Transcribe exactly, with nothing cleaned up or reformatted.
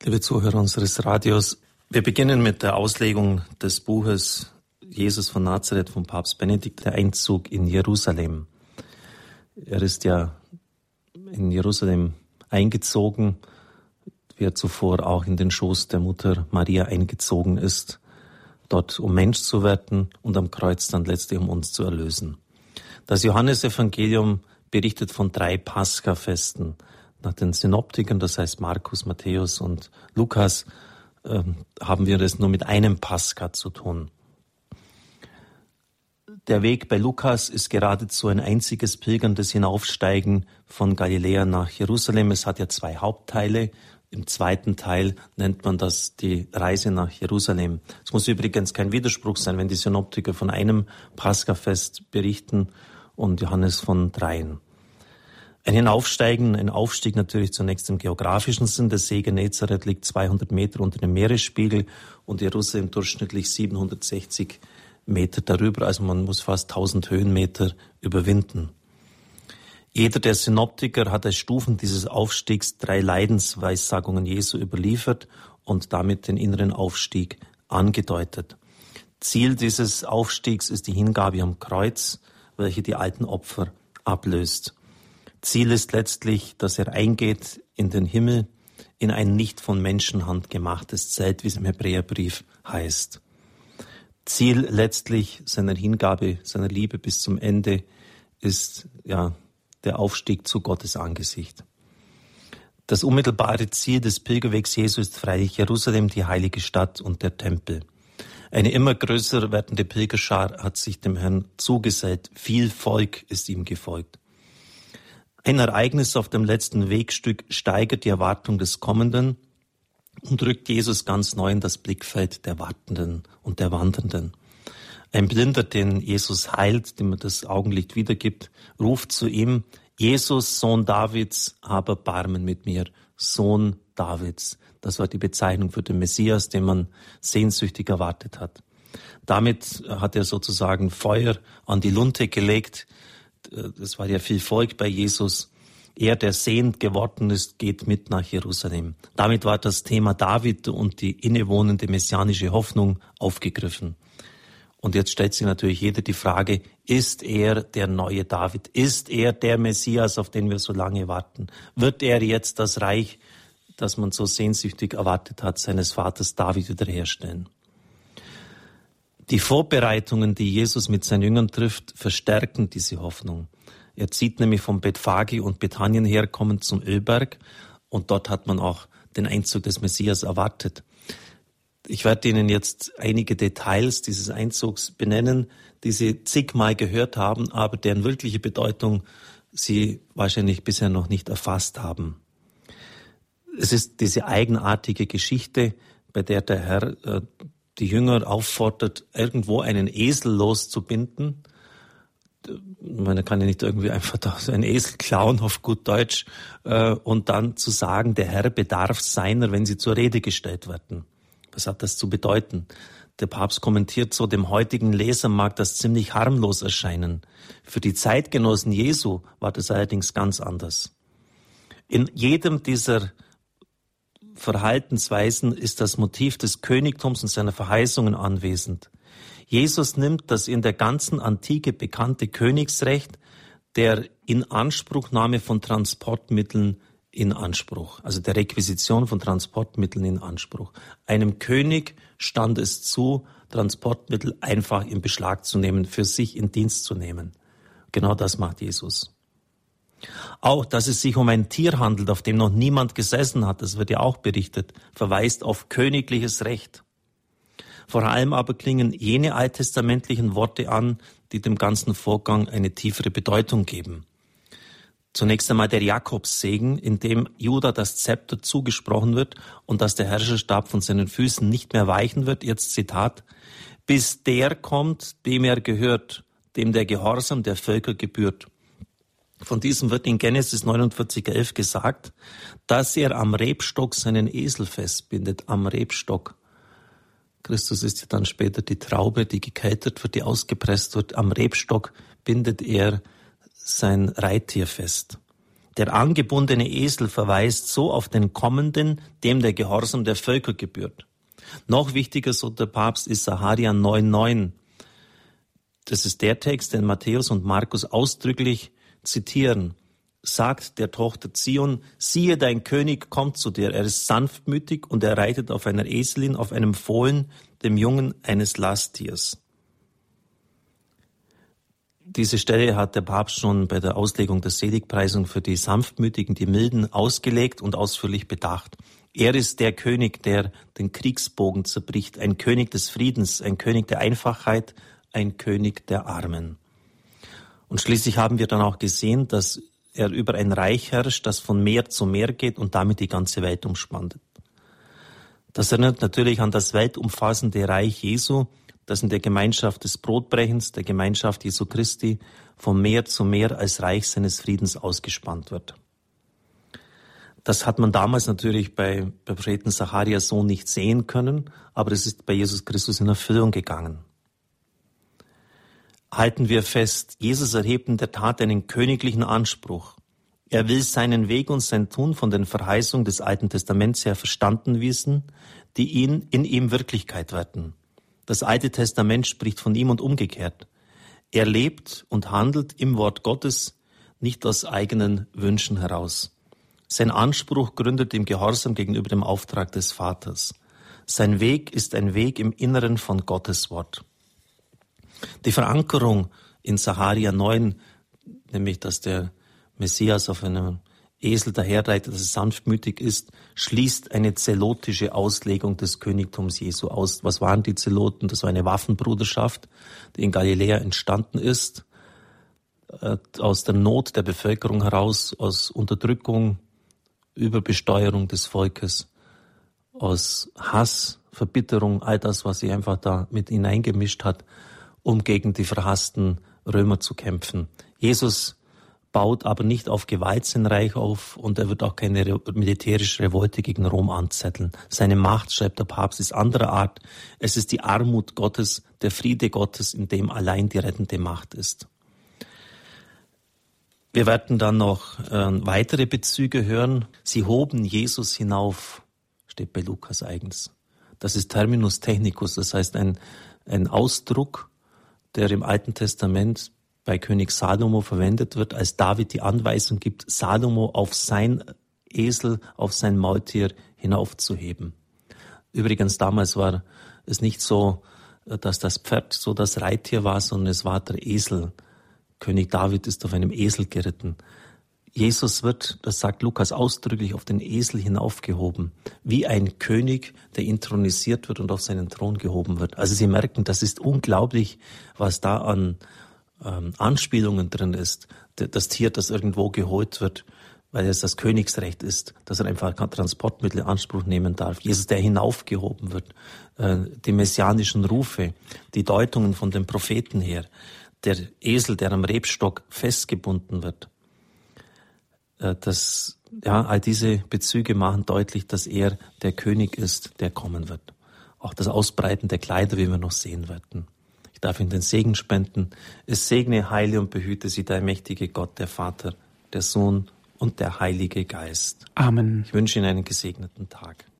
Liebe Zuhörer unseres Radios, wir beginnen mit der Auslegung des Buches Jesus von Nazareth von Papst Benedikt, der Einzug in Jerusalem. Er ist ja in Jerusalem eingezogen, wie er zuvor auch in den Schoß der Mutter Maria eingezogen ist, dort um Mensch zu werden und am Kreuz dann letztlich um uns zu erlösen. Das Johannesevangelium berichtet von drei Paschafesten. Nach den Synoptikern, das heißt Markus, Matthäus und Lukas, äh, haben wir es nur mit einem Pascha zu tun. Der Weg bei Lukas ist geradezu ein einziges pilgerndes Hinaufsteigen von Galiläa nach Jerusalem. Es hat ja zwei Hauptteile. Im zweiten Teil nennt man das die Reise nach Jerusalem. Es muss übrigens kein Widerspruch sein, wenn die Synoptiker von einem Paschafest berichten und Johannes von dreien. Ein Hinaufsteigen, ein Aufstieg natürlich zunächst im geografischen Sinn. Der See Genezareth liegt zweihundert Meter unter dem Meeresspiegel und Jerusalem durchschnittlich siebenhundertsechzig Meter darüber. Also man muss fast tausend Höhenmeter überwinden. Jeder der Synoptiker hat als Stufen dieses Aufstiegs drei Leidensweissagungen Jesu überliefert und damit den inneren Aufstieg angedeutet. Ziel dieses Aufstiegs ist die Hingabe am Kreuz, welche die alten Opfer ablöst. Ziel ist letztlich, dass er eingeht in den Himmel, in ein nicht von Menschenhand gemachtes Zelt, wie es im Hebräerbrief heißt. Ziel letztlich seiner Hingabe, seiner Liebe bis zum Ende ist ja der Aufstieg zu Gottes Angesicht. Das unmittelbare Ziel des Pilgerwegs Jesu ist freilich Jerusalem, die heilige Stadt und der Tempel. Eine immer größer werdende Pilgerschar hat sich dem Herrn zugesellt. Viel Volk ist ihm gefolgt. Ein Ereignis auf dem letzten Wegstück steigert die Erwartung des Kommenden und rückt Jesus ganz neu in das Blickfeld der Wartenden und der Wandernden. Ein Blinder, den Jesus heilt, dem er das Augenlicht wiedergibt, ruft zu ihm: Jesus, Sohn Davids, hab Erbarmen mit mir, Sohn Davids. Das war die Bezeichnung für den Messias, den man sehnsüchtig erwartet hat. Damit hat er sozusagen Feuer an die Lunte gelegt. Es war ja viel Volk bei Jesus. Er, der sehend geworden ist, geht mit nach Jerusalem. Damit war das Thema David und die innewohnende messianische Hoffnung aufgegriffen. Und jetzt stellt sich natürlich jeder die Frage, ist er der neue David? Ist er der Messias, auf den wir so lange warten? Wird er jetzt das Reich, das man so sehnsüchtig erwartet hat, seines Vaters David wiederherstellen? Die Vorbereitungen, die Jesus mit seinen Jüngern trifft, verstärken diese Hoffnung. Er zieht nämlich von Bethphage und Bethanien her, kommend zum Ölberg, und dort hat man auch den Einzug des Messias erwartet. Ich werde Ihnen jetzt einige Details dieses Einzugs benennen, die Sie zigmal gehört haben, aber deren wirkliche Bedeutung Sie wahrscheinlich bisher noch nicht erfasst haben. Es ist diese eigenartige Geschichte, bei der der Herr äh, die Jünger auffordert, irgendwo einen Esel loszubinden. Man kann ja nicht irgendwie einfach da so einen Esel klauen, auf gut Deutsch, äh, und dann zu sagen, der Herr bedarf seiner, wenn sie zur Rede gestellt werden. Was hat das zu bedeuten? Der Papst kommentiert so, dem heutigen Leser mag das ziemlich harmlos erscheinen. Für die Zeitgenossen Jesu war das allerdings ganz anders. In jedem dieser Verhaltensweisen ist das Motiv des Königtums und seiner Verheißungen anwesend. Jesus nimmt das in der ganzen Antike bekannte Königsrecht der Inanspruchnahme von Transportmitteln in Anspruch, also der Requisition von Transportmitteln in Anspruch. Einem König stand es zu, Transportmittel einfach in Beschlag zu nehmen, für sich in Dienst zu nehmen. Genau das macht Jesus. Auch, dass es sich um ein Tier handelt, auf dem noch niemand gesessen hat, das wird ja auch berichtet, verweist auf königliches Recht. Vor allem aber klingen jene alttestamentlichen Worte an, die dem ganzen Vorgang eine tiefere Bedeutung geben. Zunächst einmal der Jakobssegen, in dem Juda das Zepter zugesprochen wird und dass der Herrscherstab von seinen Füßen nicht mehr weichen wird. Jetzt Zitat: bis der kommt, dem er gehört, dem der Gehorsam der Völker gebührt. Von diesem wird in Genesis neunundvierzig elf gesagt, dass er am Rebstock seinen Esel festbindet, am Rebstock. Christus ist ja dann später die Traube, die gekeltert wird, die ausgepresst wird. Am Rebstock bindet er sein Reittier fest. Der angebundene Esel verweist so auf den Kommenden, dem der Gehorsam der Völker gebührt. Noch wichtiger, so der Papst, ist Sacharja neun neun. Das ist der Text, den Matthäus und Markus ausdrücklich zitieren. Sagt der Tochter Zion, siehe, dein König kommt zu dir. Er ist sanftmütig und er reitet auf einer Eselin, auf einem Fohlen, dem Jungen eines Lasttiers. Diese Stelle hat der Papst schon bei der Auslegung der Seligpreisung für die Sanftmütigen, die Milden, ausgelegt und ausführlich bedacht. Er ist der König, der den Kriegsbogen zerbricht, ein König des Friedens, ein König der Einfachheit, ein König der Armen. Und schließlich haben wir dann auch gesehen, dass er über ein Reich herrscht, das von Meer zu Meer geht und damit die ganze Welt umspannt. Das erinnert natürlich an das weltumfassende Reich Jesu, das in der Gemeinschaft des Brotbrechens, der Gemeinschaft Jesu Christi, von Meer zu Meer als Reich seines Friedens ausgespannt wird. Das hat man damals natürlich bei, bei Propheten Sacharja so nicht sehen können, aber es ist bei Jesus Christus in Erfüllung gegangen. Halten wir fest, Jesus erhebt in der Tat einen königlichen Anspruch. Er will seinen Weg und sein Tun von den Verheißungen des Alten Testaments her verstanden wissen, die ihn in ihm Wirklichkeit werden. Das Alte Testament spricht von ihm und umgekehrt. Er lebt und handelt im Wort Gottes, nicht aus eigenen Wünschen heraus. Sein Anspruch gründet im Gehorsam gegenüber dem Auftrag des Vaters. Sein Weg ist ein Weg im Inneren von Gottes Wort. Die Verankerung in Sacharja neun, nämlich dass der Messias auf einem Esel daherreitet, dass er sanftmütig ist, schließt eine zelotische Auslegung des Königtums Jesu aus. Was waren die Zeloten? Das war eine Waffenbruderschaft, die in Galiläa entstanden ist, aus der Not der Bevölkerung heraus, aus Unterdrückung, Überbesteuerung des Volkes, aus Hass, Verbitterung, all das, was sie einfach da mit hineingemischt hat, um gegen die verhassten Römer zu kämpfen. Jesus baut aber nicht auf Gewalt sein Reich auf und er wird auch keine re- militärische Revolte gegen Rom anzetteln. Seine Macht, schreibt der Papst, ist anderer Art. Es ist die Armut Gottes, der Friede Gottes, in dem allein die rettende Macht ist. Wir werden dann noch äh, weitere Bezüge hören. Sie hoben Jesus hinauf, steht bei Lukas eigens. Das ist Terminus technicus, das heißt ein, ein Ausdruck, der im Alten Testament bei König Salomo verwendet wird, als David die Anweisung gibt, Salomo auf sein Esel, auf sein Maultier hinaufzuheben. Übrigens, damals war es nicht so, dass das Pferd so das Reittier war, sondern es war der Esel. König David ist auf einem Esel geritten. Jesus wird, das sagt Lukas ausdrücklich, auf den Esel hinaufgehoben, wie ein König, der intronisiert wird und auf seinen Thron gehoben wird. Also Sie merken, das ist unglaublich, was da an ähm, Anspielungen drin ist. Das Tier, das irgendwo geholt wird, weil es das Königsrecht ist, dass er einfach Transportmittel in Anspruch nehmen darf. Jesus, der hinaufgehoben wird, äh, die messianischen Rufe, die Deutungen von den Propheten her, der Esel, der am Rebstock festgebunden wird. Das, ja, all diese Bezüge machen deutlich, dass er der König ist, der kommen wird. Auch das Ausbreiten der Kleider, wie wir noch sehen werden. Ich darf Ihnen den Segen spenden. Es segne, heile und behüte Sie der mächtige Gott, der Vater, der Sohn und der Heilige Geist. Amen. Ich wünsche Ihnen einen gesegneten Tag.